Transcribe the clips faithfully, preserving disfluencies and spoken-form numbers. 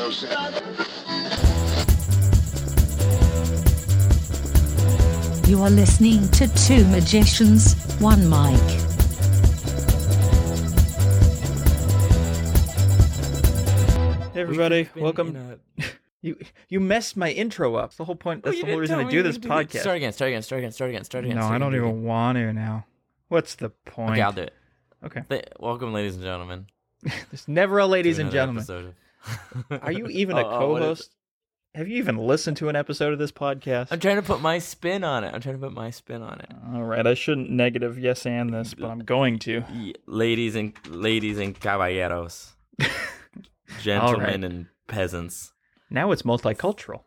You are listening to Two Magicians, One Mic. Hey everybody, welcome. A... you you messed my intro up. That's the whole point. That's well, the whole reason I do this do podcast. Start again, start again, start again, start again, start again. No, start I don't again, even want to now. What's the point? Okay, I'll do it. Okay. Th- welcome, ladies and gentlemen. There's never a ladies and gentlemen. Of... Are you even a oh, co-host? Have you even listened to an episode of this podcast? I'm trying to put my spin on it. I'm trying to put my spin on it. All right, I shouldn't negative yes and this, but I'm going to. Ladies and ladies and caballeros, gentlemen right. and peasants. Now it's multicultural.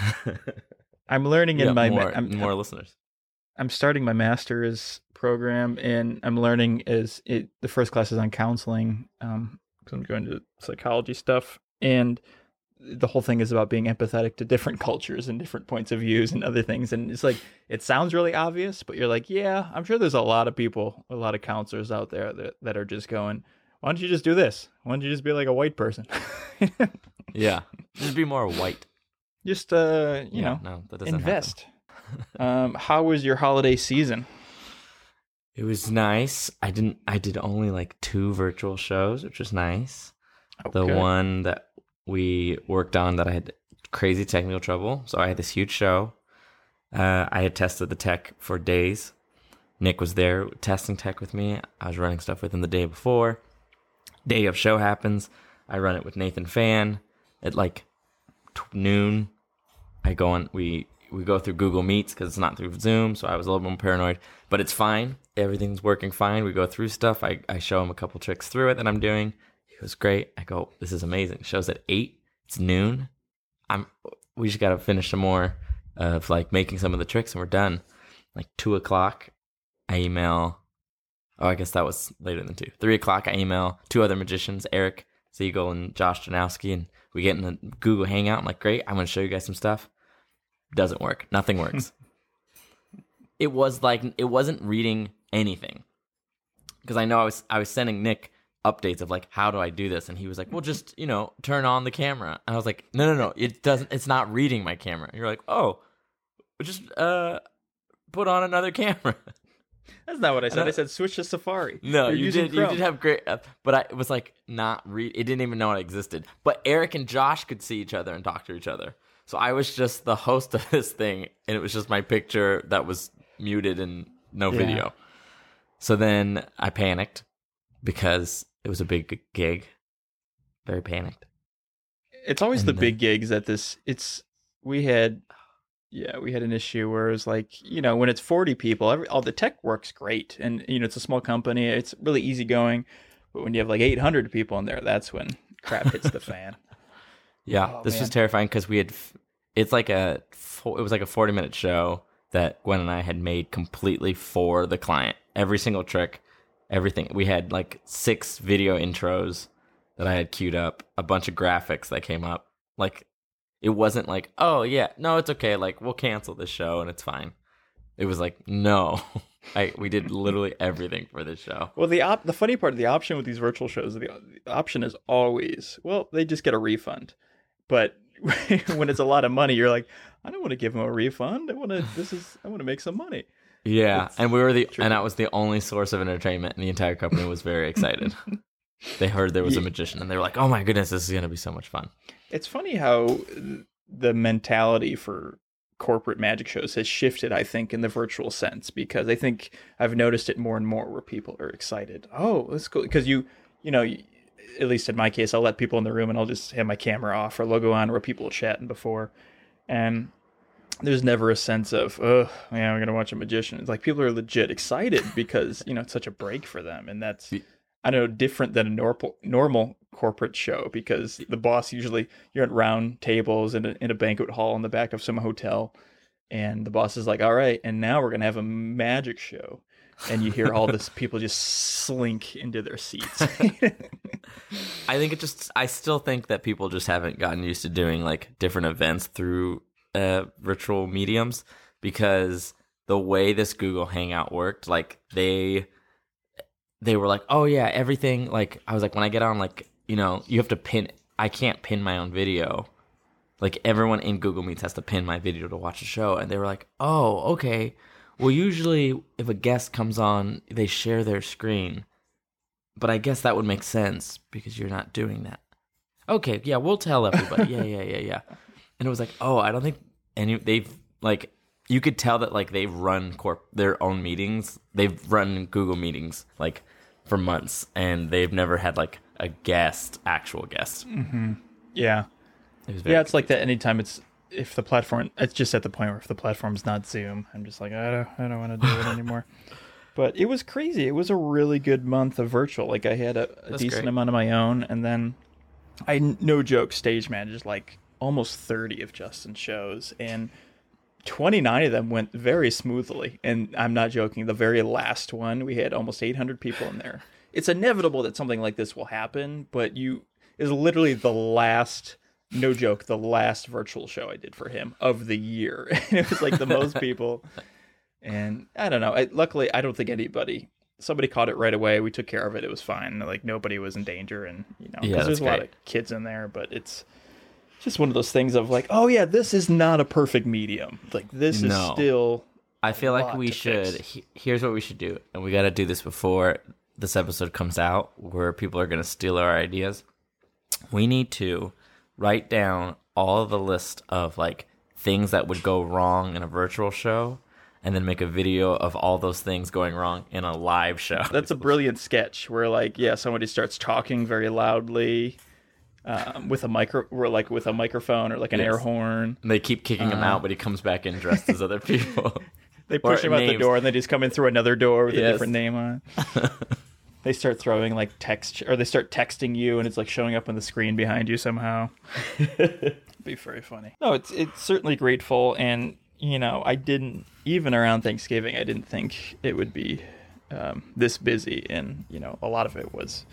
I'm learning yeah, in my more, ma- I'm, more I'm, listeners. I'm starting my master's program, and I'm learning is it the first class is on counseling. Um, because I'm going to psychology stuff, and the whole thing is about being empathetic to different cultures and different points of views and other things. And it's like, it sounds really obvious, but you're like, yeah, I'm sure there's a lot of people, a lot of counselors out there that, that are just going, why don't you just do this? Why don't you just be like a white person? Yeah. Just be more white. Just, uh, you yeah, know, no, that doesn't invest. um, how was your holiday season? It was nice. I didn't, I did only like two virtual shows, which was nice. Okay. The one that we worked on that I had crazy technical trouble. So I had this huge show. Uh, I had tested the tech for days. Nick was there testing tech with me. I was running stuff with him the day before. Day of show happens. I run it with Nathan Fan at like t- noon. I go on, we, we go through Google Meets because it's not through Zoom. So I was a little more paranoid, but it's fine. Everything's working fine. We go through stuff. I, I show him a couple tricks through it that I'm doing. It was great. I go, this is amazing. Show's at eight. It's noon. I'm. We just gotta finish some more of like making some of the tricks, and we're done. Like two o'clock, I email. Oh, I guess that was later than two. Three o'clock, I email two other magicians, Eric Siegel and Josh Janowski, and we get in the Google Hangout. I'm like, great. I'm gonna show you guys some stuff. Doesn't work. Nothing works. It was like it wasn't reading anything because I know I was I was sending Nick updates of like, how do I do this? And he was like, well, just, you know, turn on the camera. And I was like, no, no, no, it doesn't, it's not reading my camera. And you're like, oh, just uh, put on another camera. That's not what I said. I, I said, switch to Safari. No, You're you did, Chrome. you did have great, uh, but I, it was like not read, it didn't even know it existed. But Eric and Josh could see each other and talk to each other. So I was just the host of this thing, and it was just my picture that was muted and no yeah. video. So then I panicked because it was a big gig. Very panicked. It's always and the then, big gigs that this, it's, we had, yeah, we had an issue where it was like, you know, when it's forty people, every, all the tech works great. And, you know, it's a small company. It's really easygoing. But when you have like eight hundred people in there, that's when crap hits the fan. Yeah, oh, this man. was terrifying because we had, it's like a, it was like a forty minute show that Gwen and I had made completely for the client. Every single trick. Everything. We had like six video intros that I had queued up, a bunch of graphics that came up. Like, it wasn't like, oh, yeah, no, it's okay. Like, we'll cancel this show and it's fine. It was like, no. I, we did literally everything for this show. Well, the op- the funny part of the option with these virtual shows, the, the option is always, well, they just get a refund. But when it's a lot of money, you're like, I don't want to give them a refund. I want to, this is, I want to make some money. Yeah, it's and we were the tricky. and that was the only source of entertainment, and the entire company was very excited. They heard there was yeah. a magician, and they were like, "Oh my goodness, this is going to be so much fun." It's funny how the mentality for corporate magic shows has shifted, I think, in the virtual sense, because I think I've noticed it more and more where people are excited. Oh, that's cool, because you, you know, at least in my case, I'll let people in the room, and I'll just have my camera off or logo on, where people are chatting before, and there's never a sense of, oh, yeah, we're going to watch a magician. It's like people are legit excited because, you know, it's such a break for them. And that's, I don't know, different than a normal normal corporate show because the boss usually, you're at round tables in a, in a banquet hall in the back of some hotel. And the boss is like, all right, and now we're going to have a magic show. And you hear all this people just slink into their seats. I think it just, I still think that people just haven't gotten used to doing like different events through Uh, virtual mediums because the way this Google Hangout worked, like they they were like, oh yeah, everything, like I was like, when I get on, like, you know, you have to pin I can't pin my own video. Like, everyone in Google Meets has to pin my video to watch the show. And they were like, oh, okay. Well, usually if a guest comes on, they share their screen. But I guess that would make sense because you're not doing that. Okay, yeah, we'll tell everybody. Yeah, yeah, yeah, yeah. And it was like, oh, I don't think any, they've, like, you could tell that, like, they've run corp their own meetings. They've run Google meetings, like, for months. And they've never had, like, a guest, actual guest. Mm-hmm. Yeah. It was very yeah, it's confusing. like that anytime it's, if the platform, it's just at the point where if the platform's not Zoom, I'm just like, I don't, I don't want to do it anymore. But it was crazy. It was a really good month of virtual. Like, I had a, a decent great. amount of my own, and then I, no joke, stage managed like almost thirty of Justin's shows, and twenty-nine of them went very smoothly. And I'm not joking. The very last one, we had almost eight hundred people in there. It's inevitable that something like this will happen, but you is literally the last, no joke, the last virtual show I did for him of the year. And it was like the most people. And I don't know. I, luckily, I don't think anybody, somebody caught it right away. We took care of it. It was fine. Like, nobody was in danger. And, you know, Yeah, because there's a that's lot of kids in there, but it's just one of those things of like, oh, yeah, this is not a perfect medium. Like, this is No. still. I feel like lot we to should. fix. He, here's what we should do, and we got to do this before this episode comes out, where people are going to steal our ideas. We need to write down all the list of like things that would go wrong in a virtual show, and then make a video of all those things going wrong in a live show. That's a brilliant sketch where, like, yeah, somebody starts talking very loudly um, with a micro, or like with a microphone or like an Yes. air horn. And they keep kicking him Uh. out, but he comes back in dressed as other people. They push Or him out the names. door, and they just come in through another door with a Yes. different name on it. They start throwing like text, or they start texting you, and it's like showing up on the screen behind you somehow. Be very funny. No, it's it's certainly grateful, and you know, I didn't even around Thanksgiving, I didn't think it would be um, this busy, and you know, a lot of it was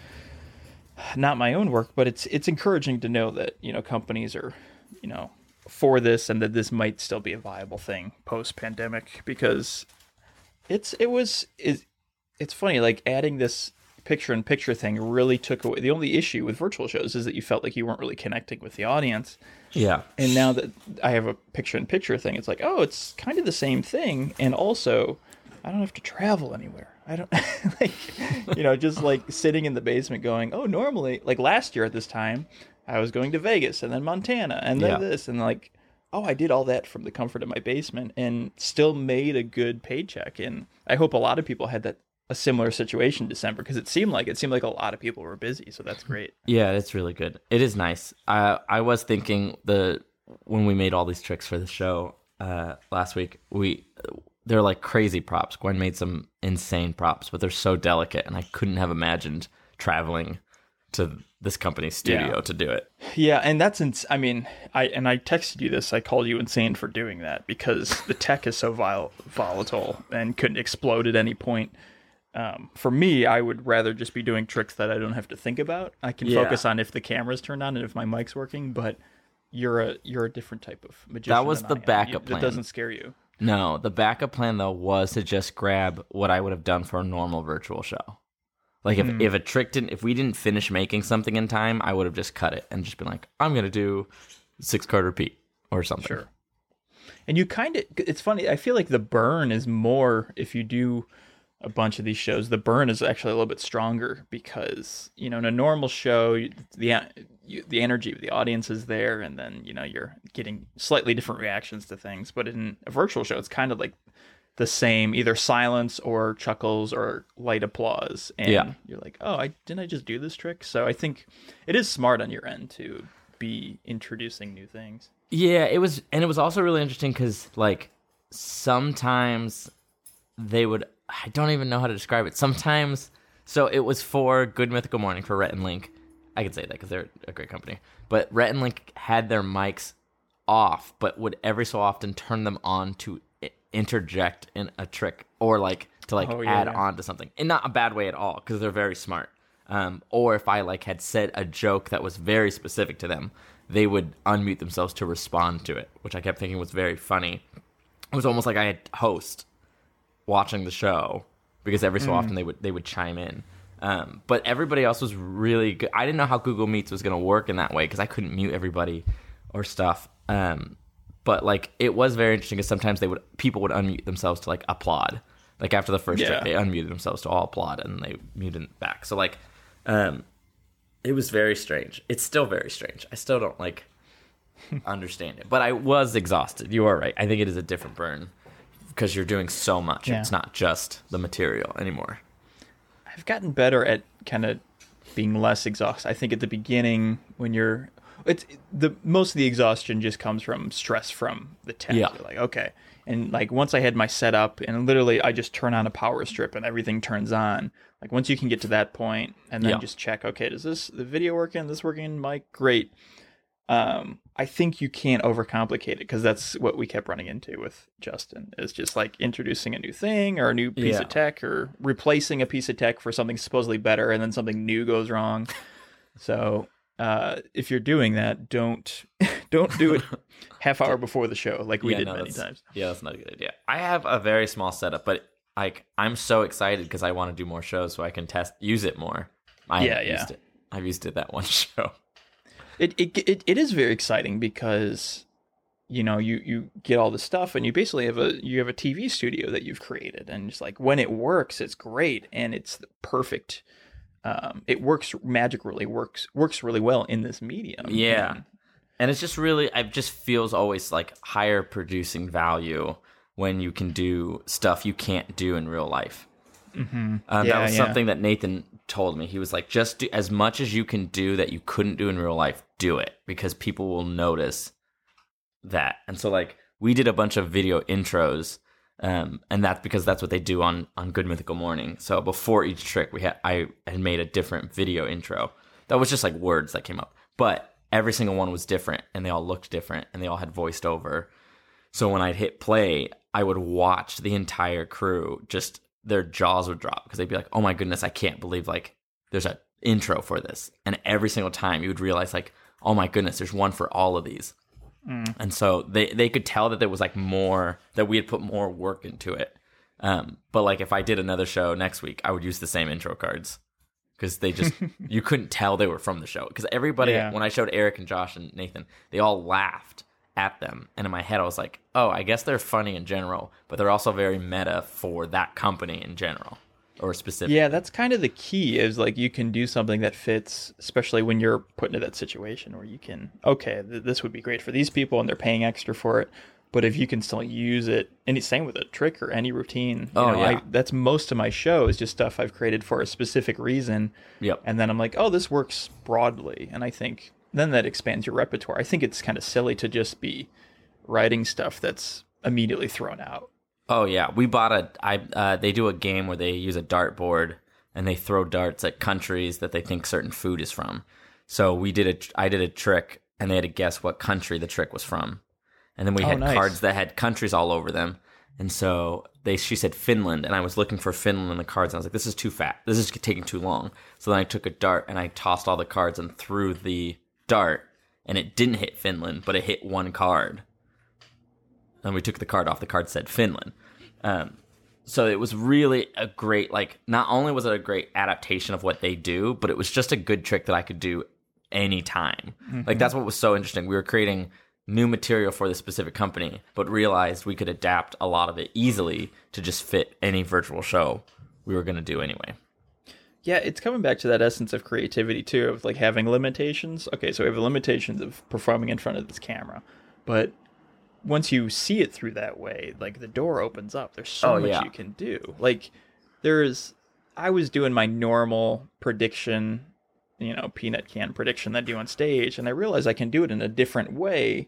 not my own work, but it's it's encouraging to know that you know companies are you know for this, and that this might still be a viable thing post pandemic, because it's it was it, it's funny, like adding this picture in picture thing really took away. The only issue with virtual shows is that you felt like you weren't really connecting with the audience. Yeah. And now that I have a picture in picture thing, it's like, oh, it's kind of the same thing. And also, I don't have to travel anywhere. I don't like, you know, just like sitting in the basement going, oh, normally, like last year at this time, I was going to Vegas and then Montana and then Yeah. this, and like, oh, I did all that from the comfort of my basement and still made a good paycheck. And I hope a lot of people had that a similar situation in December, because it seemed like it seemed like a lot of people were busy. So that's great. Yeah, it's really good. It is nice. I I was thinking the when we made all these tricks for the show uh, last week, we they're like crazy props. Gwen made some insane props, but they're so delicate, and I couldn't have imagined traveling to this company's studio Yeah. to do it. Yeah, and that's ins- I mean, I and I texted you this. I called you insane for doing that because the tech is so vol- volatile and could explode at any point. Um, for me, I would rather just be doing tricks that I don't have to think about. I can Yeah. focus on if the camera's turned on and if my mic's working. But you're a you're a different type of magician. That was than the I am. backup You- plan. That doesn't scare you. No, the backup plan though was to just grab what I would have done for a normal virtual show. Like if, Hmm. if a trick didn't, if we didn't finish making something in time, I would have just cut it and just been like, I'm gonna do six card repeat or something. Sure. And you kind of, it's funny, I feel like the burn is more, if you do a bunch of these shows, the burn is actually a little bit stronger because, you know, in a normal show, you- the you, the energy of the audience is there, and then, you know, you're getting slightly different reactions to things. But in a virtual show, it's kind of like the same, either silence or chuckles or light applause. And Yeah. you're like, oh, I didn't I just do this trick? So I think it is smart on your end to be introducing new things. Yeah, it was, and it was also really interesting because like sometimes they would, I don't even know how to describe it. Sometimes, so it was for Good Mythical Morning for Rhett and Link. I can say that because they're a great company. But Rhett and Link had their mics off, but would every so often turn them on to i- interject in a trick or like to like Oh, yeah, add yeah. on to something, in not a bad way at all because they're very smart. Um, or if I like had said a joke that was very specific to them, they would unmute themselves to respond to it, which I kept thinking was very funny. It was almost like I had host watching the show because every so often they would they would chime in. Um, but everybody else was really good. I didn't know how Google Meets was going to work in that way because I couldn't mute everybody or stuff. Um, but like it was very interesting because sometimes they would people would unmute themselves to like applaud. Like after the first yeah. trick, they unmuted themselves to all applaud and they muted back. So like, um, it was very strange. It's still very strange. I still don't like understand it. But I was exhausted. You are right. I think it is a different burn because you're doing so much. Yeah. It's not just the material anymore. I've gotten better at kind of being less exhausted. I think at the beginning when you're it's the most of the exhaustion just comes from stress from the tech. Yeah. You're like, okay. And like once I had my setup and literally I just turn on a power strip and everything turns on. Like once you can get to that point and then yeah. just check, okay, does this the video working? This working, mic? Great. Um, I think you can't overcomplicate it because that's what we kept running into with Justin is just like introducing a new thing or a new piece yeah. of tech or replacing a piece of tech for something supposedly better and then something new goes wrong. So uh, if you're doing that, don't don't do it half hour before the show like we yeah, did no, many that's, times. Yeah, that's not a good idea. I have a very small setup, but like I'm so excited because I want to do more shows so I can test use it more. I yeah, haven't yeah. used it. I've used it that one show. It, it it it is very exciting because, you know, you, you get all the stuff and you basically have a you have a T V studio that you've created and just like when it works, it's great and it's the perfect. Um, it works magic really works works really well in this medium. Yeah, and, and it's just really it just feels always like higher producing value when you can do stuff you can't do in real life. Mm-hmm. Um, yeah, that was yeah. something that Nathan told me. He was like, just do as much as you can do that you couldn't do in real life, do it because people will notice that. And so like we did a bunch of video intros um, and that's because that's what they do on, on Good Mythical Morning. So before each trick we had, I had made a different video intro that was just like words that came up, but every single one was different and they all looked different and they all had voiced over. So when I'd hit play, I would watch the entire crew just their jaws would drop because they'd be like, oh my goodness, I can't believe like there's an intro for this. And every single time you would realize like, oh my goodness, there's one for all of these. Mm. And so they, they could tell that there was like more, that we had put more work into it. Um, but like if I did another show next week, I would use the same intro cards because they just, you couldn't tell they were from the show. Because everybody, yeah. when I showed Eric and Josh and Nathan, they all laughed at them, and in my head I was like, oh, I guess they're funny in general, but they're also very meta for that company in general or specific. Yeah, that's kind of the key is like you can do something that fits, especially when you're put into that situation where you can, okay, th- this would be great for these people and they're paying extra for it, but if you can still use it, and it's same with a trick or any routine, you oh know, yeah, I, that's most of my show is just stuff I've created for a specific reason. Yep. And then I'm like, oh, this works broadly, and I think then that expands your repertoire. I think it's kind of silly to just be writing stuff that's immediately thrown out. Oh yeah, we bought a. I uh, they do a game where they use a dartboard and they throw darts at countries that they think certain food is from. So we did a. I did a trick and they had to guess what country the trick was from, and then we Oh, had nice. cards that had countries all over them. And so they, she said Finland, and I was looking for Finland in the cards, and I was like, "This is too fat. This is taking too long." So then I took a dart and I tossed all the cards and threw the dart, and it didn't hit Finland, but it hit one card. And we took the card off. The card said Finland. Um, so it was really a great, like, not only was it a great adaptation of what they do, but it was just a good trick that I could do anytime. Mm-hmm. Like, that's what was so interesting. We were creating new material for this specific company, but realized we could adapt a lot of it easily to just fit any virtual show we were going to do anyway. Yeah, it's coming back to that essence of creativity, too, of, like, having limitations. Okay, so we have limitations of performing in front of this camera, but once you see it through that way, like, the door opens up. There's so oh, much yeah. you can do. Like, there's... I was doing my normal prediction, you know, peanut can prediction that I do on stage, and I realized I can do it in a different way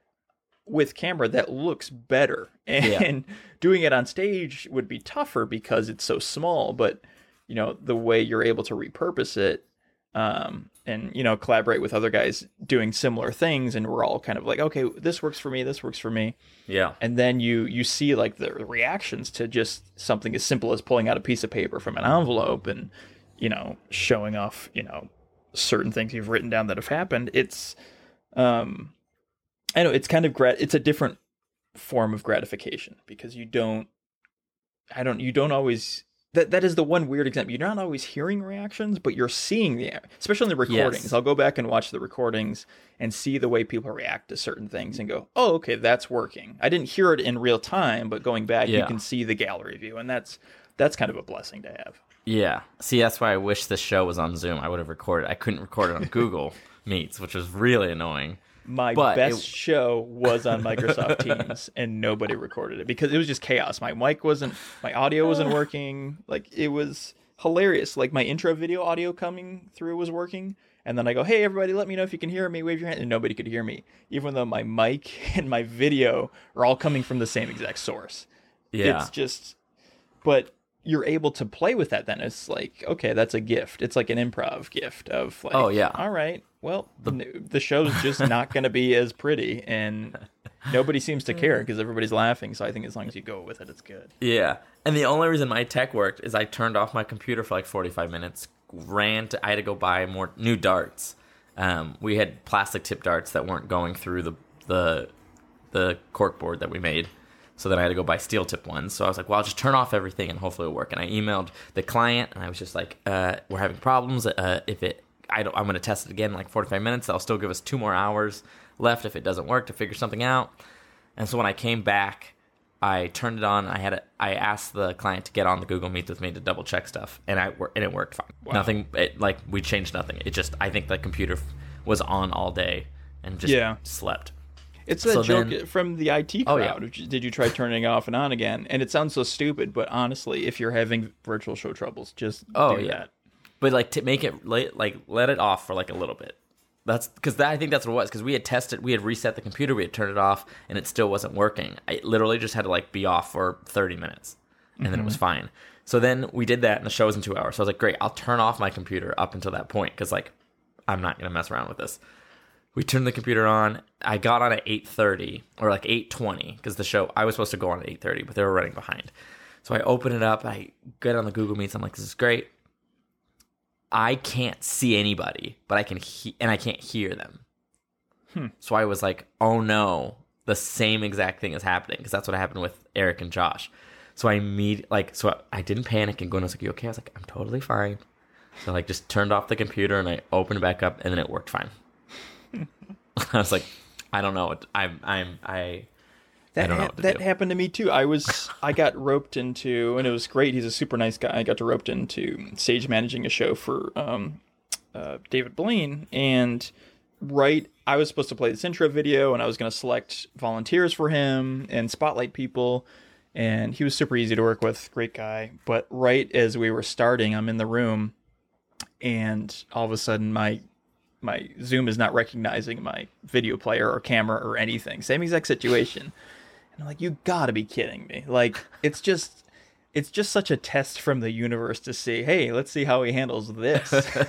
with camera that looks better. And yeah. doing it on stage would be tougher because it's so small, but, you know, the way you're able to repurpose it, um, and, you know, collaborate with other guys doing similar things, and we're all kind of like, okay, this works for me, this works for me. Yeah. And then you you see like the reactions to just something as simple as pulling out a piece of paper from an envelope and, you know, showing off, you know, certain things you've written down that have happened. It's um I know it's kind of grat it's a different form of gratification because you don't I don't you don't always that that is the one weird example. You're not always hearing reactions, but you're seeing the, especially in the recordings. Yes. I'll go back and watch the recordings and see the way people react to certain things and go, oh, okay, that's working. I didn't hear it in real time, but going back, Yeah. you can see the gallery view, and that's that's kind of a blessing to have. Yeah. See, that's why I wish this show was on Zoom. I would have recorded. I couldn't record it on Google Meets, which was really annoying. My But best it- show was on Microsoft Teams, and nobody recorded it because it was just chaos. My mic wasn't, my audio wasn't working. Like, it was hilarious. Like, my intro video audio coming through was working, and then I go, hey, everybody, let me know if you can hear me. Wave your hand, and nobody could hear me, even though my mic and my video are all coming from the same exact source. Yeah. It's just, but you're able to play with that then. It's like, okay, that's a gift. It's like an improv gift of like, Oh, yeah. all right, well, the, the show's just not going to be as pretty, and nobody seems to care because everybody's laughing. So I think as long as you go with it, it's good. Yeah. And the only reason my tech worked is I turned off my computer for like forty-five minutes, ran to, I had to go buy more new darts. Um, we had plastic tip darts that weren't going through the, the, the cork board that we made. So then I had to go buy steel tip ones. So I was like, well, I'll just turn off everything and hopefully it'll work. And I emailed the client and I was just like, uh, we're having problems. Uh, if it, I don't, I'm going to test it again in like forty-five minutes. That'll still give us two more hours left if it doesn't work to figure something out. And so when I came back, I turned it on. I had a, I asked the client to get on the Google Meet with me to double check stuff, and I and it worked fine. Wow. Nothing, it, like we changed nothing. It just, I think the computer was on all day and just Yeah. slept. It's that So joke then- from the I T Oh, crowd. yeah. Did you try turning it off and on again? And it sounds so stupid, but honestly, if you're having virtual show troubles, just Oh, do yeah. that. But like to make it like, like let it off for like a little bit. That's because that, I think that's what it was. Because we had tested, we had reset the computer, we had turned it off, and it still wasn't working. I literally just had to like be off for thirty minutes, and then it was fine. So then we did that, and the show was in two hours. So I was like, great, I'll turn off my computer up until that point because like I'm not gonna mess around with this. We turned the computer on. I got on at eight thirty or like eight twenty because the show, I was supposed to go on at eight thirty, but they were running behind. So I open it up. I get on the Google Meets. I'm like, this is great. I can't see anybody, but I can he- and I can't hear them. Hmm. So I was like, oh no, the same exact thing is happening because that's what happened with Eric and Josh. So I meet like, so I didn't panic and go, and I was like, you okay? I was like, I'm totally fine. So I like just turned off the computer and I opened it back up, and then it worked fine. I was like, I don't know. I'm, I'm, I, That I don't know ha- what to that do. happened to me too. I was I got roped into, and it was great. He's a super nice guy. I got to roped into stage managing a show for um, uh, David Blaine, and right, I was supposed to play this intro video, and I was going to select volunteers for him and spotlight people. And he was super easy to work with, great guy. But right as we were starting, I'm in the room, and all of a sudden my my Zoom is not recognizing my video player or camera or anything. Same exact situation. And I'm like, you gotta be kidding me. Like, it's just it's just such a test from the universe to see, hey, let's see how he handles this.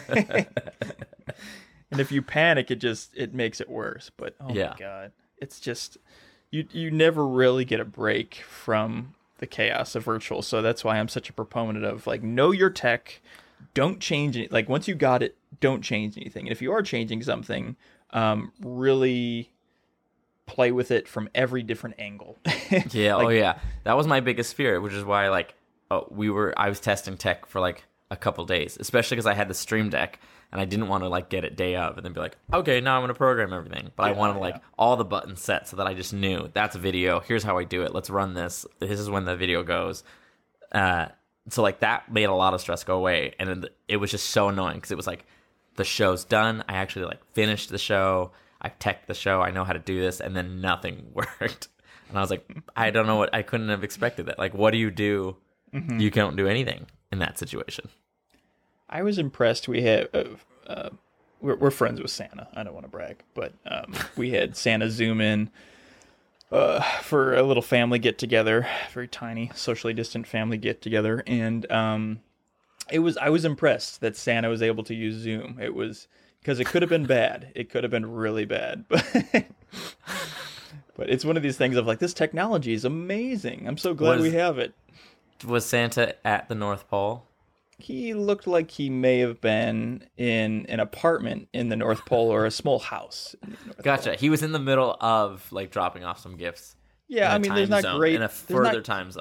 And if you panic, it just it makes it worse. But oh Yeah. my god. It's just you you never really get a break from the chaos of virtual. So that's why I'm such a proponent of like, know your tech, don't change it. Like, once you got it, don't change anything. And if you are changing something, um, really play with it from every different angle. yeah, Like, oh yeah, that was my biggest fear, which is why like oh, we were, I was testing tech for like a couple days, especially because I had the Stream Deck and I didn't want to like get it day of and then be like, okay, now I'm going to program everything. But I Yeah, wanted like yeah. all the buttons set so that I just knew that's a video. Here's how I do it. Let's run this. This is when the video goes. Uh, so like that made a lot of stress go away, and then it was just so annoying because it was like the show's done. I actually like finished the show. I teched the show. I know how to do this, and then nothing worked. And I was like, I don't know what, I couldn't have expected that. Like, what do you do? Mm-hmm. You can't do anything in that situation. I was impressed. We had uh, uh, we're, we're friends with Santa. I don't want to brag, but um, we had Santa zoom in uh, for a little family get together, very tiny, socially distant family get together, and um, it was. I was impressed that Santa was able to use Zoom. It was because it could have been bad. It could have been really bad, but. But it's one of these things of like, this technology is amazing. I'm so glad Was- we have it. Was Santa at the North Pole? He looked like he may have been in an apartment in the North Pole or a small house. In the North Gotcha. Pole. He was in the middle of like dropping off some gifts. Yeah, in I a mean, time there's not zone, great in a there's further not, time zone.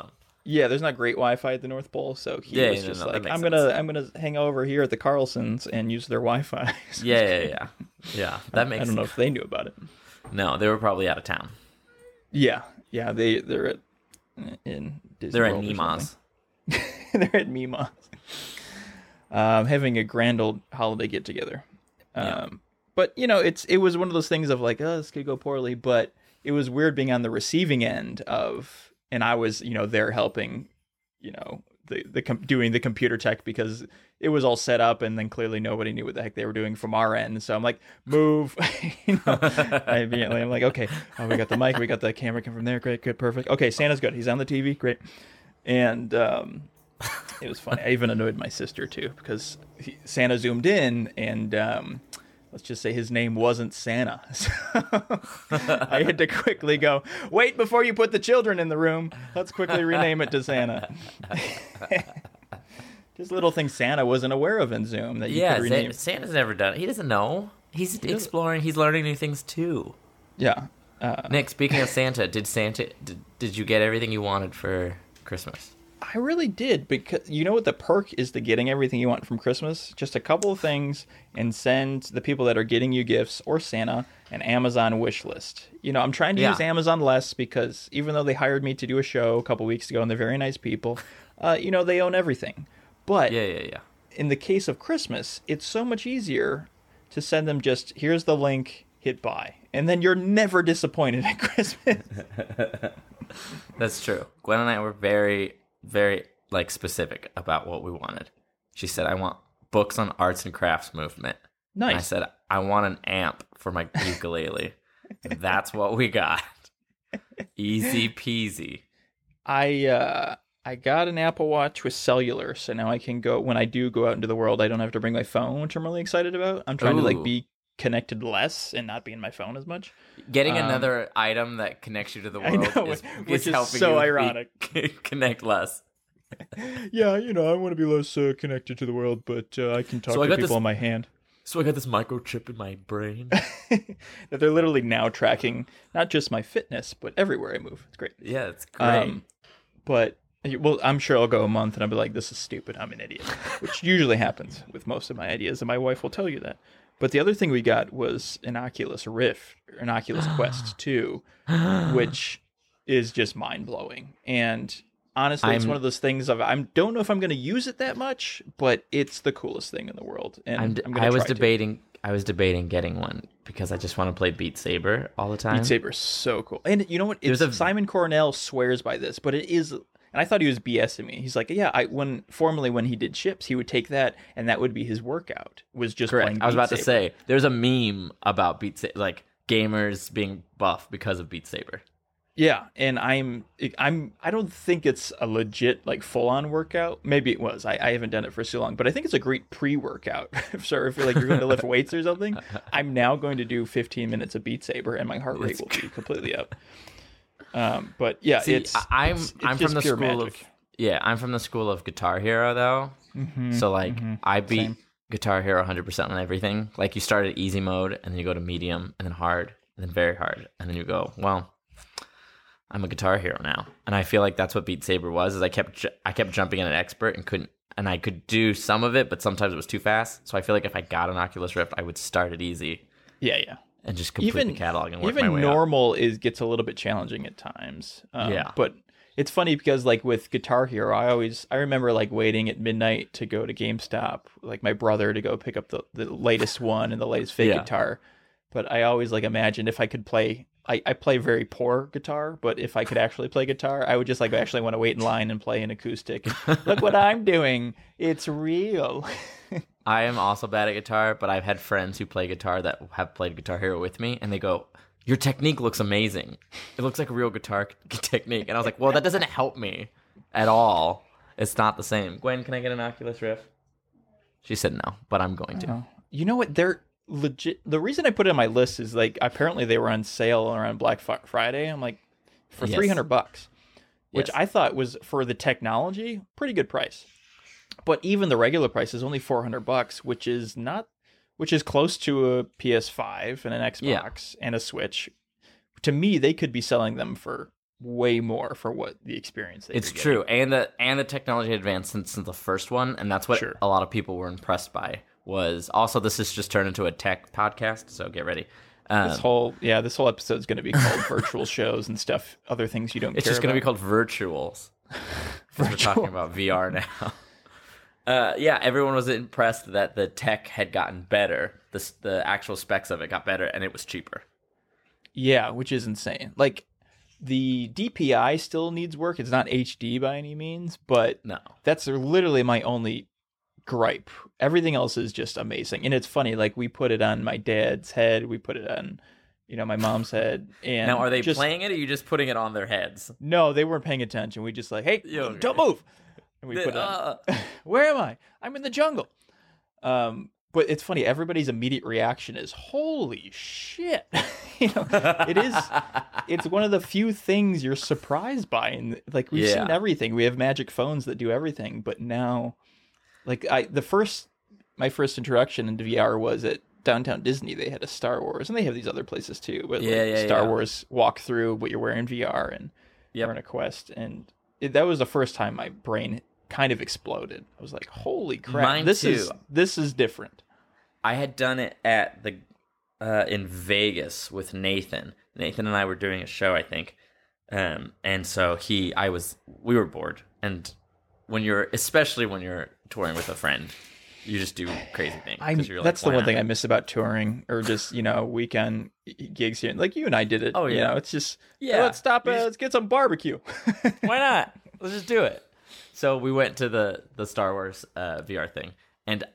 Yeah, there's not great Wi-Fi at the North Pole, so he Yeah, was no, just no, that like, makes I'm sense. gonna I'm gonna hang over here at the Carlsons and use their Wi-Fi. So Yeah, yeah, yeah, yeah. That makes. I don't know if they knew about it. No, they were probably out of town. Yeah, yeah, they they're at in Disney They're at World or Nemo's. something. They're at Nemo's, um, having a grand old holiday get together. Um, Yeah. But you know, it's it was one of those things of like, oh, this could go poorly, but it was weird being on the receiving end of, and I was, you know, there helping, you know, the the com- doing the computer tech because it was all set up, and then clearly nobody knew what the heck they were doing from our end. So I'm like, move, you know. I immediately I'm like, okay, oh, we got the mic, we got the camera coming from there, great, good, perfect. Okay, Santa's good, he's on the T V, great. And um, it was funny. I even annoyed my sister too because he, Santa zoomed in, and um, let's just say his name wasn't Santa. So I had to quickly go, wait before you put the children in the room. Let's quickly rename it to Santa. Just little things Santa wasn't aware of in Zoom that you Yeah, could rename. Sa- Santa's never done it. He doesn't know. He's exploring. He's learning new things too. Yeah. Uh, Nick, speaking of Santa, did Santa did, did you get everything you wanted for Christmas? I really did, because you know what the perk is to getting everything you want from Christmas? Just a couple of things, and send the people that are getting you gifts or Santa an Amazon wish list. You know, I'm trying to Yeah. use Amazon less because even though they hired me to do a show a couple weeks ago and they're very nice people, uh, you know, they own everything. But Yeah, yeah, yeah. in the case of Christmas, it's so much easier to send them just, here's the link, hit buy. And then you're never disappointed at Christmas. That's true. Gwen and I were very, very like specific about what we wanted. She said, "I want books on arts and crafts movement." Nice. And I said, "I want an amp for my ukulele." That's what we got. Easy peasy. I uh, I got an Apple Watch with cellular, so now I can go, when I do go out into the world, I don't have to bring my phone, which I'm really excited about. I'm trying Ooh. to like be connected less and not be in my phone as much. Getting Um, another item that connects you to the I world know, is, which is is helping so you be- ironic. connect less. Yeah, you know, I want to be less uh, connected to the world, but uh, I can talk So I to got people this- on my hand. So I got this microchip in my brain. That they're literally now tracking not just my fitness, but everywhere I move. It's great. Yeah, it's great. Um, but well, I'm sure I'll go a month and I'll be like, "This is stupid. I'm an idiot," which usually happens with most of my ideas, and my wife will tell you that. But the other thing we got was an Oculus Rift, an Oculus Quest two, which is just mind blowing. And honestly, it's I'm- one of those things of I don't know if I'm going to use it that much, but it's the coolest thing in the world. And I'm I'm, d- gonna I was try to. debating. I was debating getting one because I just want to play Beat Saber all the time. Beat Saber's so cool. And you know what? There's It's, a- Simon Cornell swears by this, but it is. And I thought he was BSing me. He's like, yeah, I when formerly when he did chips, he would take that, and that would be his workout. Was just Correct. playing. I was Beat about to Saber. say there's a meme about Beat Saber, like gamers being buff because of Beat Saber. Yeah, and I'm I'm I don't think it's a legit like full on workout. Maybe it was. I, I haven't done it for so long, but I think it's a great pre workout. So if you're like you're going to lift weights or something, I'm now going to do fifteen minutes of Beat Saber, and my heart rate will be completely up. Um, but yeah, See, it's I- I'm it's, it's I'm just from the pure school magic. of yeah, I'm from the school of Guitar Hero though. Mm-hmm, So like mm-hmm. I beat Same. Guitar Hero one hundred percent on everything. Like you start at easy mode and then you go to medium and then hard and then very hard and then you go, well, I'm a Guitar Hero now. And I feel like that's what Beat Saber was. Is I kept ju- I kept jumping in at expert and couldn't and I could do some of it, but sometimes it was too fast. So I feel like if I got an Oculus Rift, I would start it easy Yeah, yeah. and just complete Even the catalog and work even my way up. normal is gets a little bit challenging at times. Um, Yeah. but it's funny because like with Guitar Hero, I always I remember like waiting at midnight to go to GameStop, like my brother to go pick up the, the latest one and the latest fake Yeah. guitar. But I always like imagined if I could play. I, I play very poor guitar, but if I could actually play guitar, I would just like actually want to wait in line and play an acoustic. Look what I'm doing. It's real. I am also bad at guitar, but I've had friends who play guitar that have played Guitar Hero with me, and they go, "Your technique looks amazing. It looks like a real guitar technique." And I was like, "Well, that doesn't help me at all. It's not the same." Gwen, can I get an Oculus Rift? She said no, but I'm going to. Oh. You know what? They're legit. The reason I put it on my list is like apparently they were on sale around Black Fri- Friday. I'm like for Yes. three hundred bucks, which Yes. I thought was for the technology pretty good price. But even the regular price is only four hundred bucks, which is not, which is close to a P S five and an Xbox Yeah. and a Switch. To me, they could be selling them for way more for what the experience they It's true, and the and the technology advanced since, since the first one, and that's what Sure. a lot of people were impressed by. Was also this has just turned into a tech podcast, so get ready. Um, This whole yeah, this whole episode is going to be called virtual shows and stuff, other things you don't. it's care just going to be about. called virtuals. We're talking about V R now. Uh, yeah, everyone was impressed that the tech had gotten better. The the actual specs of it got better, and it was cheaper. Yeah, which is insane. Like the D P I still needs work. It's not H D by any means, but No, that's literally my only gripe. Everything else is just amazing. And it's funny, like we put it on my dad's head, we put it on, you know, my mom's head. And now are they just, playing it, or are you just putting it on their heads? No, they weren't paying attention. We just like, hey, Yo, don't move. And we The- put it on. uh, Where am I? I'm in the jungle. Um, but it's funny. Everybody's immediate reaction is, "Holy shit!" you know, it is. It's one of the few things you're surprised by, and like we've Yeah. seen everything. We have magic phones that do everything, but now, like I, the first, my first introduction into V R was at Downtown Disney. They had a Star Wars, and they have these other places too. But Yeah, like yeah, Star yeah. Wars walkthrough, but you're wearing V R and Yep. you're on a quest, and it, that was the first time my brain kind of exploded. I was like, "Holy crap! Mine this too. is this is different." I had done it at the uh, in Vegas with Nathan. Nathan and I were doing a show, I think, um, and so he, I was, we were bored, and when you're, especially when you're touring with a friend, you just do crazy things. I 'cause you're like, that's the "Why one not?" thing I miss about touring, or just you know weekend gigs here. Like you and I did it. Oh, you yeah. know, it's just Yeah. yeah. Let's stop. We Uh, just- let's get some barbecue. Why not? Let's just do it. So we went to the the Star Wars uh, V R thing, and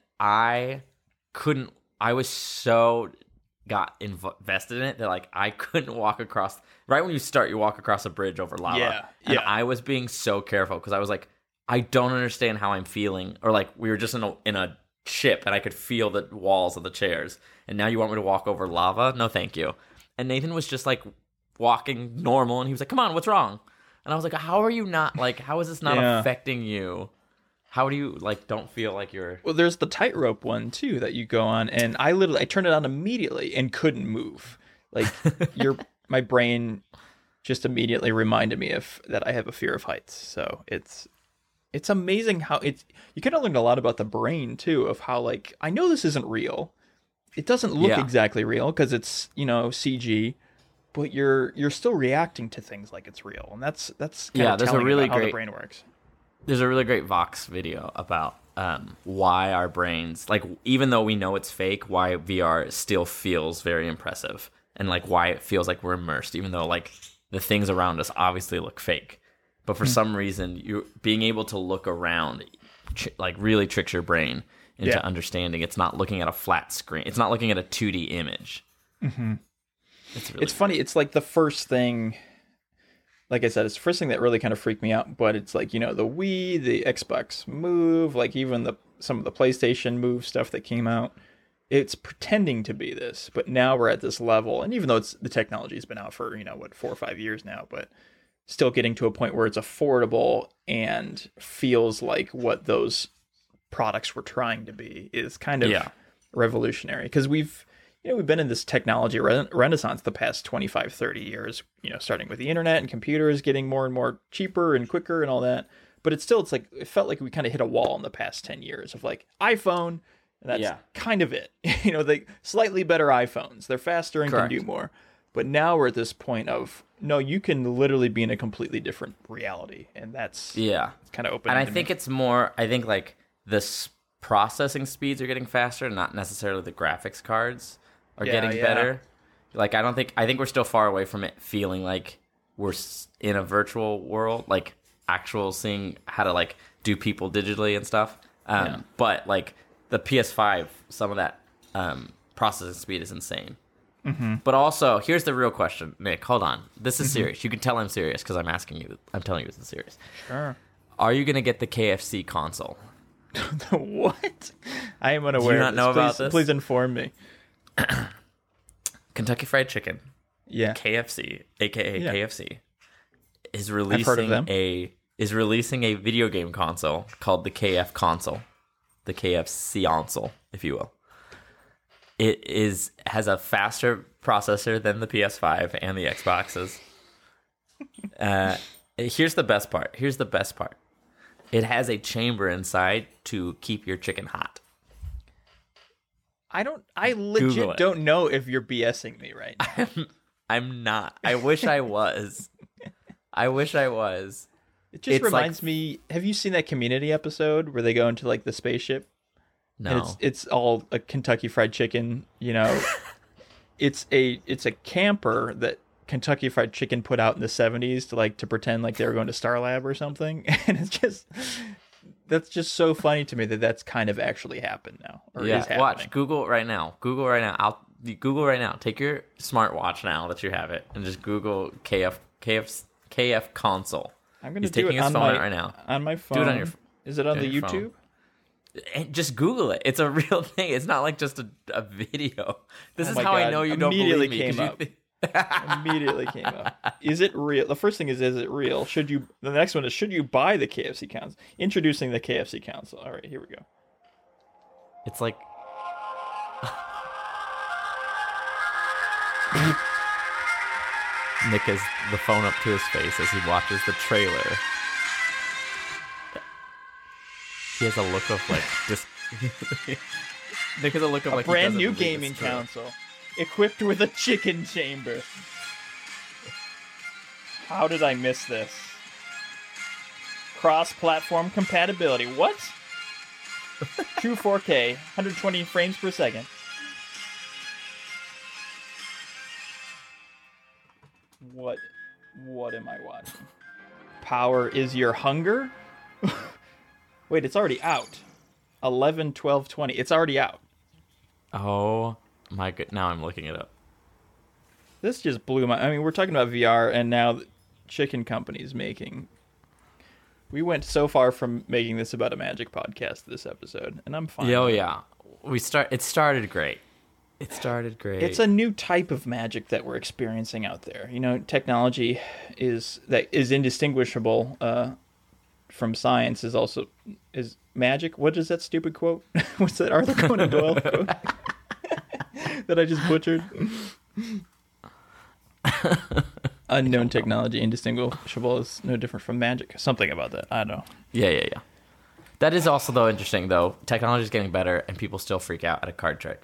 I couldn't. I was so got inv- invested in it that like I couldn't walk across. Right when you start, you walk across a bridge over lava. Yeah, and yeah. I was being so careful because I was like, I don't understand how I'm feeling, or like we were just in a in a ship and I could feel the walls of the chairs, and now you want me to walk over lava? No, thank you. And Nathan was just like walking normal, and he was like, "Come on, what's wrong?" And I was like, how are you not, like, how is this not Yeah. affecting you? How do you, like, don't feel like you're... Well, there's the tightrope one too that you go on, and I literally I turned it on immediately and couldn't move. Like your my brain just immediately reminded me of that I have a fear of heights. So it's it's amazing how it's you kind of learned a lot about the brain too, of how like I know this isn't real. It doesn't look Yeah. exactly real because it's you know C G, but you're you're still reacting to things like it's real, and that's that's kind Yeah, of there's a telling really about how the great- brain works. There's a really great Vox video about um, why our brains, like, even though we know it's fake, why V R still feels very impressive. And, like, why it feels like we're immersed, even though, like, the things around us obviously look fake. But for some reason, you being able to look around, tr- like, really tricks your brain into Yeah. understanding it's not looking at a flat screen. It's not looking at a two D image. Mm-hmm. It's really It's funny. It's like the first thing, like I said, it's the first thing that really kind of freaked me out. But it's like, you know, the Wii, the Xbox Move, like even the some of the PlayStation Move stuff that came out. It's pretending to be this, but now we're at this level. And even though it's the technology's been out for, you know, what, four or five years now, but still getting to a point where it's affordable and feels like what those products were trying to be is kind of Yeah. revolutionary. Because we've, you know, we've been in this technology re- renaissance the past twenty-five, thirty years, you know, starting with the internet and computers getting more and more cheaper and quicker and all that. But it's still, it's like, it felt like we kind of hit a wall in the past ten years of like iPhone, and that's Yeah. kind of it. You know, the slightly better iPhones. They're faster and Correct. can do more. But now we're at this point of, no, you can literally be in a completely different reality. And that's Yeah. kind of open. And I think it's more, I think like the s- processing speeds are getting faster, not necessarily the graphics cards are Yeah, getting yeah. better. Like, I don't think, I think we're still far away from it feeling like we're s- in a virtual world, like actual seeing how to like do people digitally and stuff. Um, Yeah. But like the P S five, some of that um, processing speed is insane. Mm-hmm. But also, here's the real question, Nick. Hold on, this is serious. You can tell I'm serious because I'm asking you. I'm telling you this is serious. Sure. Are you gonna get the K F C console? What? I am unaware. not of this. know about please, this? Please inform me. Kentucky Fried Chicken, Yeah. K F C, aka Yeah. K F C, is heard of releasing them. a is releasing a video game console called the K F console, the K F C console, if you will. It is has a faster processor than the P S five and the Xboxes. uh, here's the best part. Here's the best part. It has a chamber inside to keep your chicken hot. I don't. I legit don't know if you're BSing me right now. I'm, I'm not. I wish I was. I wish I was. It just It's reminds like- me. Have you seen that Community episode where they go into like the spaceship? No. And it's it's all a Kentucky Fried Chicken. You know, it's a it's a camper that Kentucky Fried Chicken put out in the seventies to like to pretend like they were going to Star Lab or something, and it's just that's just so funny to me that that's kind of actually happened now. Or is yeah, happening. watch. Google right now. Google right now. I'll Google right now. Take your smartwatch now that you have it, and just Google K F K F K F console. I'm gonna He's do taking it his on phone my out right now. on my phone. Do it on your. Is it on do it the on your YouTube? phone. And just Google it. It's a real thing. It's not like just a, a video. This Oh is my how I God. know you Immediately don't believe me. 'cause came you up. think- Immediately came up. Is it real? The first thing is, is it real? Should you? The next one is, should you buy the K F C console? Introducing the K F C console. All right, here we go. It's like Nick has the phone up to his face as he watches the trailer. He has a look of like dis- Nick has a look of A like he brand doesn't new believe gaming it's true. console, equipped with a chicken chamber. How did I miss this? Cross-platform compatibility. What? True four K, one hundred twenty frames per second. What? What am I watching? Power is your hunger? Wait, it's already out. eleven, twelve, twenty. It's already out. Oh my god! Now I'm looking it up. This just blew my... I mean, we're talking about V R, and now the chicken company's making... We went so far from making this about a Magic podcast this episode, and I'm fine. Oh yeah, we start. It started great. It started great. It's a new type of magic that we're experiencing out there. You know, technology is that is indistinguishable uh, from science. Is also is magic. What is that stupid quote? What's that Arthur Conan Doyle quote that I just butchered? Unknown technology, indistinguishable, is no different from magic. Something about that. I don't know. Yeah, yeah, yeah. That is also though interesting though. Technology is getting better, and people still freak out at a card trick.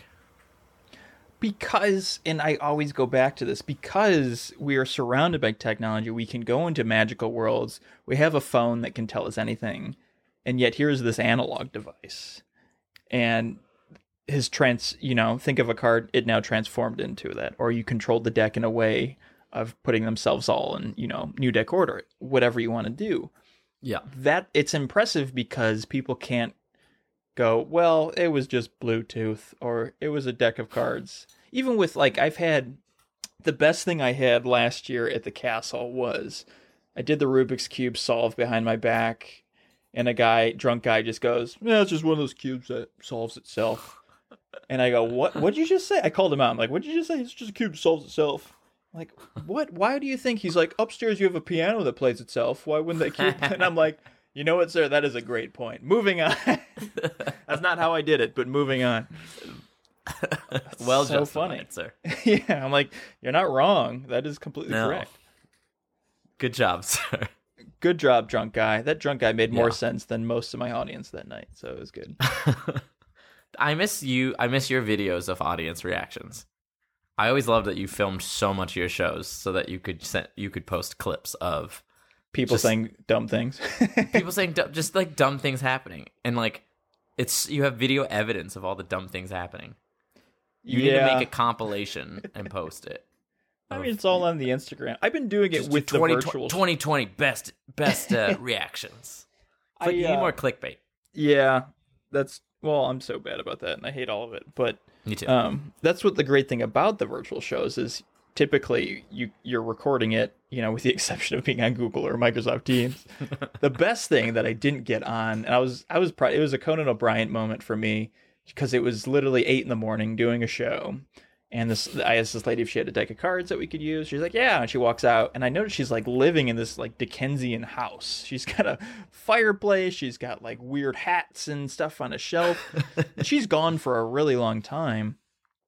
Because, and I always go back to this, because we are surrounded by technology, we can go into magical worlds. We have a phone that can tell us anything, and yet here's this analog device. And his trans, you know, think of a card, it now transformed into that. Or you controlled the deck in a way of putting themselves all in, you know, new deck order, whatever you want to do. Yeah. That it's impressive because people can't go, well, it was just Bluetooth or it was a deck of cards. Even with, like, I've had the best thing I had last year at the castle was I did the Rubik's Cube solve behind my back, and a guy, drunk guy, just goes, yeah, it's just one of those cubes that solves itself. And I go, what? What'd you just say? I called him out. I'm like, what'd you just say? It's just a cube that solves itself. I'm like, what? Why do you think? He's like, upstairs you have a piano that plays itself. Why wouldn't that cube? And I'm like, you know what, sir? That is a great point. Moving on. That's not how I did it, but moving on. Well, so justified, funny, sir. Yeah, I'm like, you're not wrong. That is completely No. correct. Good job, sir. Good job, drunk guy. That drunk guy made more Yeah. sense than most of my audience that night, so it was good. I miss you. I miss your videos of audience reactions. I always loved that you filmed so much of your shows so that you could send, you could post clips of People Just- saying dumb things. people saying du- just like dumb things happening, and like it's you have video evidence of all the dumb things happening. You need to make a compilation and post it. I mean, it's all on the Instagram. I've been doing it Just with the twenty, virtual. twenty twenty best best uh, reactions. It's like, I, you uh, need more clickbait. Yeah, that's well. I'm so bad about that, and I hate all of it. But Me too. um, that's what the great thing about the virtual shows is. Typically, you you're recording it, you know, with the exception of being on Google or Microsoft Teams. The best thing that I didn't get on, and I was I was proud. It was a Conan O'Brien moment for me because it was literally eight in the morning doing a show, and this I asked this lady if she had a deck of cards that we could use. She's like, yeah, and she walks out, and I noticed she's like living in this like Dickensian house. She's got a fireplace. She's got like weird hats and stuff on a shelf. And she's gone for a really long time.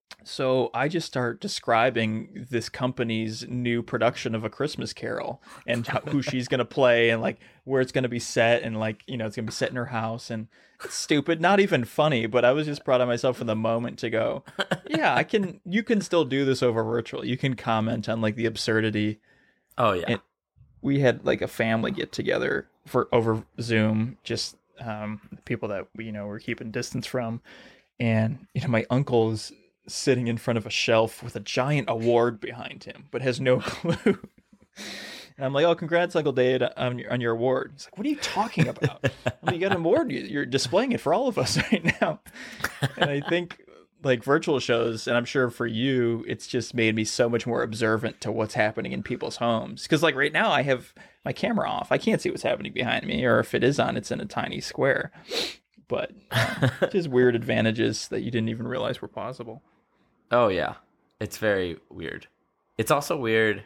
So I just start describing this company's new production of A Christmas Carol and how, who she's going to play and like where it's going to be set and like, you know, it's going to be set in her house and it's stupid, not even funny, but I was just proud of myself in the moment to go, yeah, I can, you can still do this over virtual. You can comment on like the absurdity. Oh yeah. And we had like a family get together for over Zoom, just um, people that we, you know, we're keeping distance from. And, you know, my uncle's sitting in front of a shelf with a giant award behind him, but has no clue. And I'm like, oh, congrats, Uncle Dave, on your, on your award. He's like, what are you talking about? I mean, you got an award. You're displaying it for all of us right now. And I think like virtual shows, and I'm sure for you, it's just made me so much more observant to what's happening in people's homes. Because like right now I have my camera off. I can't see what's happening behind me, or if it is on, it's in a tiny square. But um, just weird advantages that you didn't even realize were possible. Oh, yeah. It's very weird. It's also weird.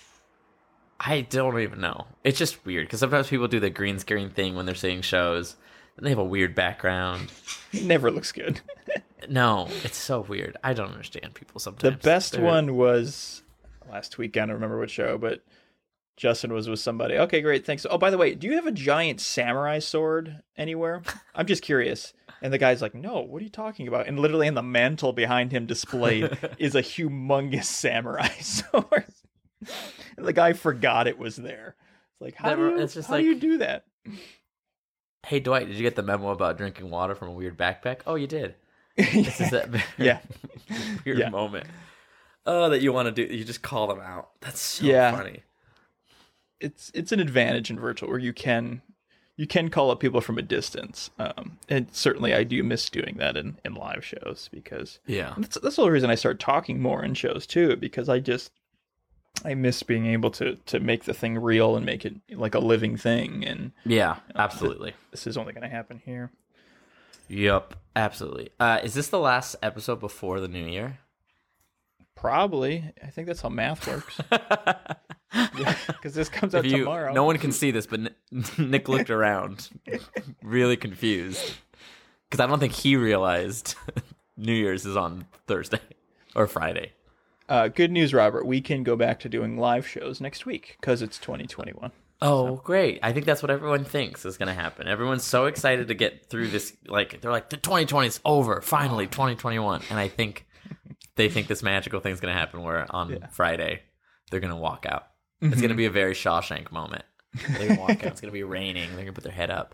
I don't even know. It's just weird because sometimes people do the green screen thing when they're seeing shows and they have a weird background. It never looks good. No, it's so weird. I don't understand people sometimes. The best they're... one was last week. I don't remember what show, but Justin was with somebody. Okay, great. Thanks. Oh, by the way, do you have a giant samurai sword anywhere? I'm just curious. And the guy's like, no, what are you talking about? And literally in the mantle behind him displayed is a humongous samurai sword. And the guy forgot it was there. It's like, how, do you, it's just how like, do you do that? Hey, Dwight, did you get the memo about drinking water from a weird backpack? Oh, you did. This is that yeah. weird yeah. moment. Oh, that you want to do. You just call them out. That's so yeah. funny. It's it's an advantage in virtual where you can you can call up people from a distance. Um, and certainly I do miss doing that in, in live shows because yeah, that's, that's the only reason I start talking more in shows too, because I just, I miss being able to, to make the thing real and make it like a living thing. And yeah, you know, absolutely. Th- this is only going to happen here. Yep, absolutely. Uh, is this the last episode before the new year? Probably. I think that's how math works. Yeah, because this comes out you, tomorrow. No one can see this, but Nick looked around, really confused, because I don't think he realized New Year's is on Thursday or Friday. Uh, good news, Robert. We can go back to doing live shows next week because it's twenty twenty-one. Oh, so. Great. I think that's what everyone thinks is going to happen. Everyone's so excited to get through this. Like, they're like, the twenty twenty is over. Finally, twenty twenty-one. And I think they think this magical thing's going to happen where on yeah. Friday, they're going to walk out. Mm-hmm. It's going to be a very Shawshank moment. They're going to walk out. It's going to be raining. They're going to put their head up.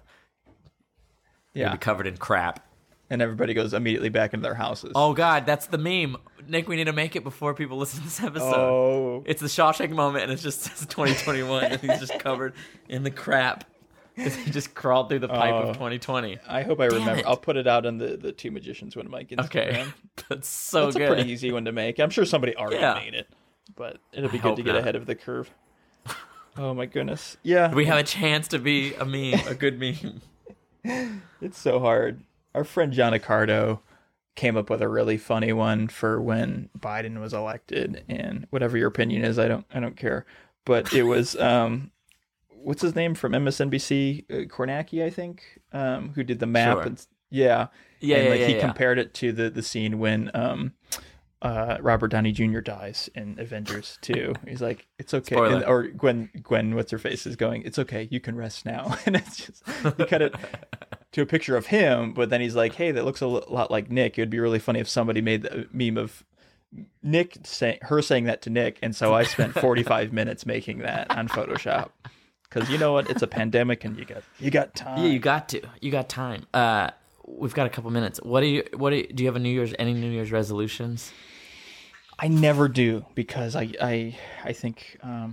They're yeah. going to be covered in crap. And everybody goes immediately back into their houses. Oh, God, that's the meme. Nick, we need to make it before people listen to this episode. Oh. It's the Shawshank moment, and it just says twenty twenty-one, and he's just covered in the crap. He just crawled through the pipe oh. of twenty twenty. I hope I Damn remember. It. I'll put it out on the, the Two Magicians one, Mike. Instagram. Okay. That's so That's good. That's a pretty easy one to make. I'm sure somebody already yeah. made it, but it'll be I good to get not. ahead of the curve. Oh, my goodness. Yeah. We have a chance to be a meme, a good meme. It's so hard. Our friend John Accardo came up with a really funny one for when Biden was elected, and whatever your opinion is, I don't, I don't care. But it was, um, what's his name from M S N B C, uh, Kornacki, I think, um, who did the map. Sure. And yeah, yeah, and yeah, like yeah, he yeah. compared it to the the scene when um, uh, Robert Downey Junior dies in Avengers two. He's like, it's okay, and, or Gwen, Gwen, what's her face is going, it's okay, you can rest now, and it's just he cut it to a picture of him, but then he's like, hey, that looks a lot like Nick. It would be really funny if somebody made the meme of Nick saying, her saying that to Nick, and so I spent forty-five minutes making that on Photoshop. Because you know what, it's a pandemic, and you got you got time. Yeah, you got to, you got time. Uh, we've got a couple minutes. What do you, what do you, do you have a New Year's, any New Year's resolutions? I never do because I, I, I think um,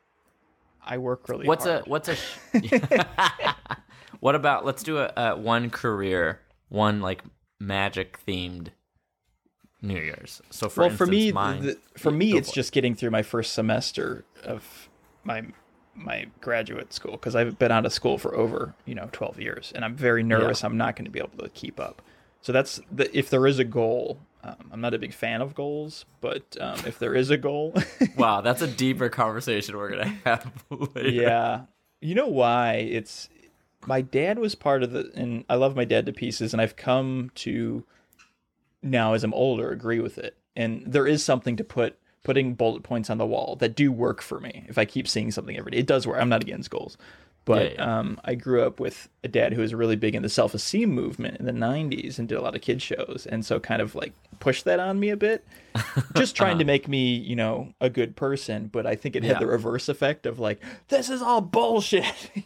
I work really what's hard. What's a, what's a? What about, let's do a, a one career, one like magic themed New Year's. So for well, instance, for me, mine, the, for me, it's for just getting through my first semester of my my graduate school because I've been out of school for over you know twelve years, and I'm very nervous. Yeah. I'm not going to be able to keep up. So that's the if there is a goal. Um, I'm not a big fan of goals, but um, if there is a goal, wow, that's a deeper conversation we're gonna have later. Yeah, you know why it's. My dad was part of the, and I love my dad to pieces, and I've come to now as I'm older agree with it. And there is something to put putting bullet points on the wall that do work for me. If I keep seeing something every day, it does work. I'm not against goals. But yeah, yeah. Um, I grew up with a dad who was really big in the self-esteem movement in the nineties and did a lot of kid shows. And so kind of like pushed that on me a bit, just trying uh-huh. to make me, you know, a good person. But I think it had yeah. the reverse effect of like, this is all bullshit.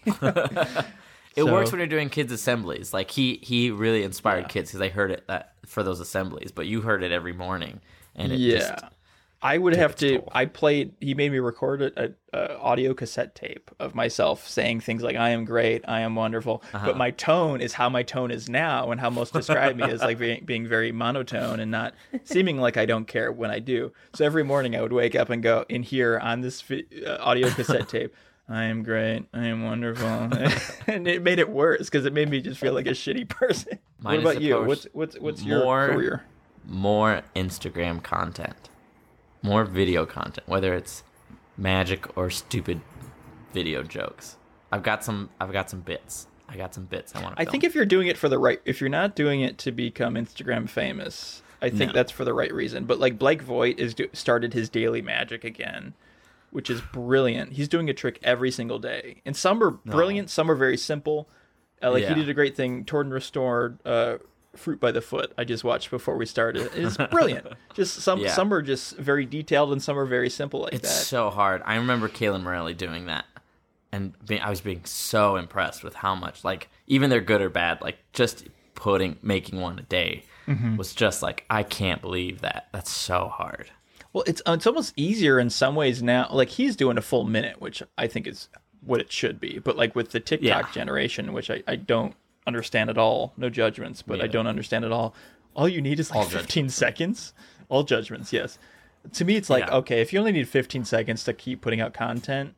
It so, works when you're doing kids' assemblies. Like he, he really inspired yeah. kids because I heard it that, for those assemblies. But you heard it every morning. And it yeah. just... I would have to, toll. I played, he made me record a, a audio cassette tape of myself saying things like, I am great, I am wonderful. Uh-huh. But my tone is how my tone is now, and how most describe me as like being, being very monotone and not seeming like I don't care when I do. So every morning I would wake up and go in here on this vi- uh, audio cassette tape, I am great, I am wonderful. And it made it worse because it made me just feel like a shitty person. Mine what about you? What's, what's, what's your more, career? More Instagram content. More video content, whether it's magic or stupid video jokes. I've got some. I've got some bits. I got some bits. I want to. I think if you're doing it for the right, if you're not doing it to become Instagram famous, I think no. that's for the right reason. But like Blake Voigt is do, started his daily magic again, which is brilliant. He's doing a trick every single day, and some are brilliant, no. some are very simple. Uh, like yeah. he did a great thing. Torden restored. Uh, Fruit by the Foot I just watched before we started. It's brilliant. Just some yeah. some are just very detailed and some are very simple like it's that. It's so hard. I remember Kaylin Morelli doing that. And being, I was being so impressed with how much, like, even they're good or bad, like, just putting, making one a day mm-hmm. was just like, I can't believe that. That's so hard. Well, it's it's almost easier in some ways now. Like, he's doing a full minute, which I think is what it should be. But, like, with the TikTok yeah. generation, which I, I don't understand at all, no judgments, but yeah. I don't understand at all. All you need is like all fifteen judgments. Seconds. All judgments, yes. To me, it's like, yeah. okay, if you only need fifteen seconds to keep putting out content,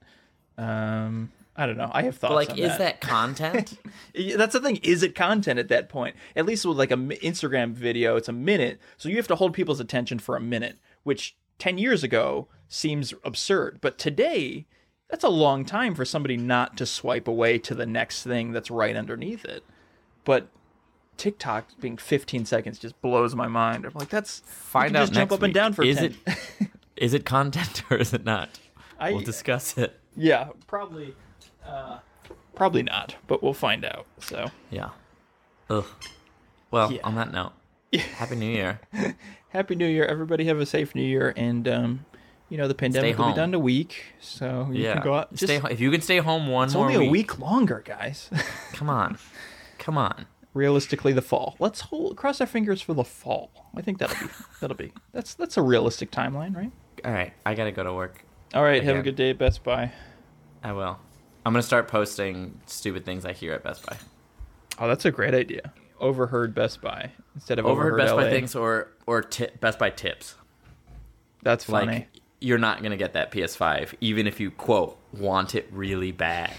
um, I don't know. I have thoughts but like, on is that. that content? That's the thing. Is it content at that point? At least with like an Instagram video, it's a minute, so you have to hold people's attention for a minute, which ten years ago seems absurd. But today, that's a long time for somebody not to swipe away to the next thing that's right underneath it. But TikTok being fifteen seconds just blows my mind. I'm like, that's find out just next jump up week. and down for is ten. It is it content or is it not? I, we'll discuss it. Yeah, probably, uh, probably not, but we'll find out. So yeah. Ugh. Well, yeah. on that note, Happy New Year. Happy New Year, everybody. Have a safe New Year, and um, you know the pandemic will be done in a week, so you yeah. can go out. Just, stay home. If you can stay home one it's more only week. a week longer, guys. Come on. Come on. Realistically, the fall. Let's hold, cross our fingers for the fall. I think that'll be that'll be that's that's a realistic timeline, right? All right, I gotta go to work. All right, again. Have a good day at Best Buy. I will. I'm gonna start posting stupid things I hear at Best Buy. Oh, that's a great idea. Overheard Best Buy instead of overheard, overheard Best L A. Buy things or or t- Best Buy tips. That's funny. Like, you're not gonna get that P S five, even if you quote want it really bad.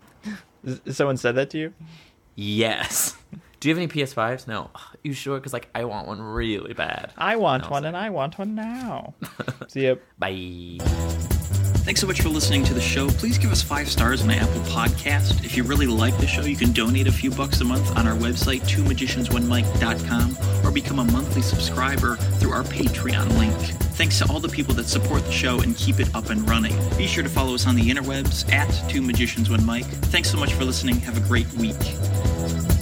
Someone said that to you? Yes. Do you have any P S fives? No. You sure? Because like I want one really bad. I want no, one, and I want one now. See ya. Bye. Thanks so much for listening to the show. Please give us five stars on Apple Podcast. If you really like the show, you can donate a few bucks a month on our website, two magicians one mic dot com, or become a monthly subscriber through our Patreon link. Thanks to all the people that support the show and keep it up and running. Be sure to follow us on the interwebs at two magicians one mic. Thanks so much for listening. Have a great week.